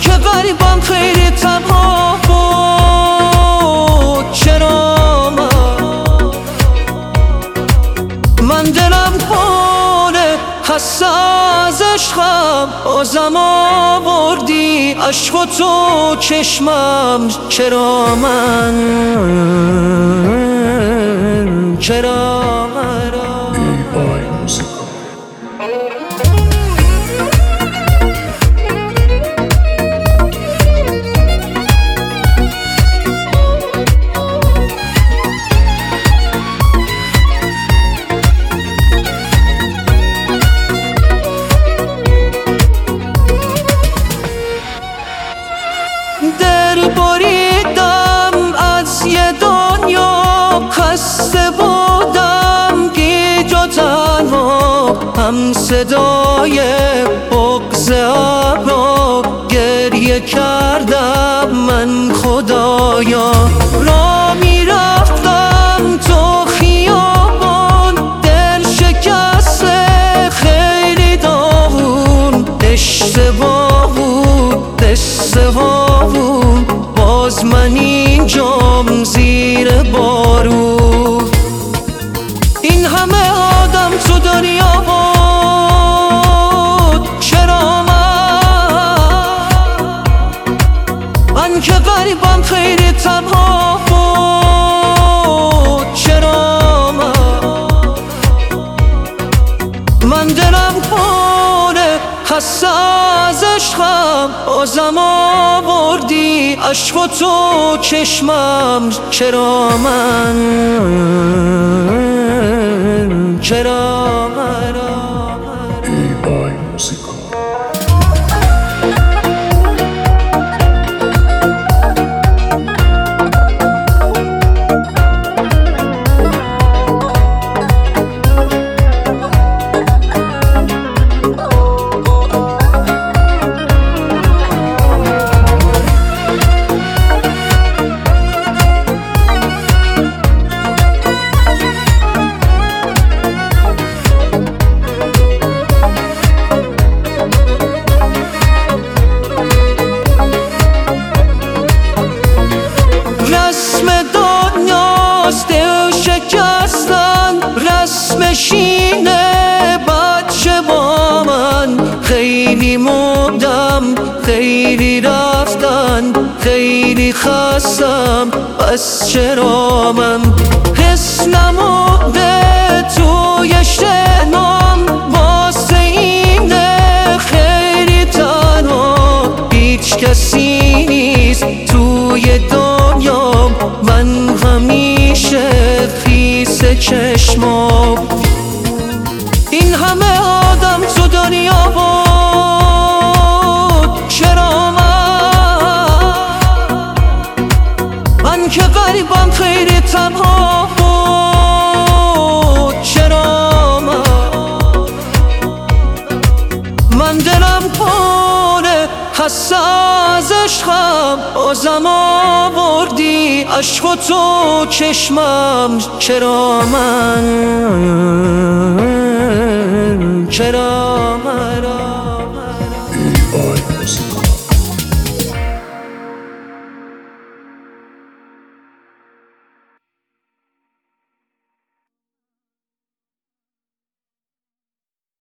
که غریبم خیلی تنها بود. چرا من دلم پره خسته از عشقم، بازم آوردی عشق و تو چشمم. چرا من دل بریدم از یه دنیا، خسته بودم گیج و تنها، هم صدای بغض ابرا گریه کردم من خدایا. را میرفتم تو خیابان، دل شکسته خیلی داغون، اشتباه بود اشتباه، باز من اینجام زیر بارون. این همه آدم تو دنیا بود، چرا من که غریبم خیلی تنها بود. چرا من دلم پره خسته از عشقم، بازم آوردی عشق و تو چشمم. چرا من رسم دنیاست دل شکستن، رسمش اینه بچه با من. خیلی موندم خیلی رفتن، خیلی خستم، پس چرا من حس نمونده توی شنام، واسه اینه خیلی تنها، هیچ کسی نیست توی دنیام، من همیشه خیس چشمام. این همه آدم تو دنیا بود، چرا من که غریبم خیلی تنها بود. چرا من دلم پره خسته از عشقم، بازم آوردی عشق و تو چشمم. چرا من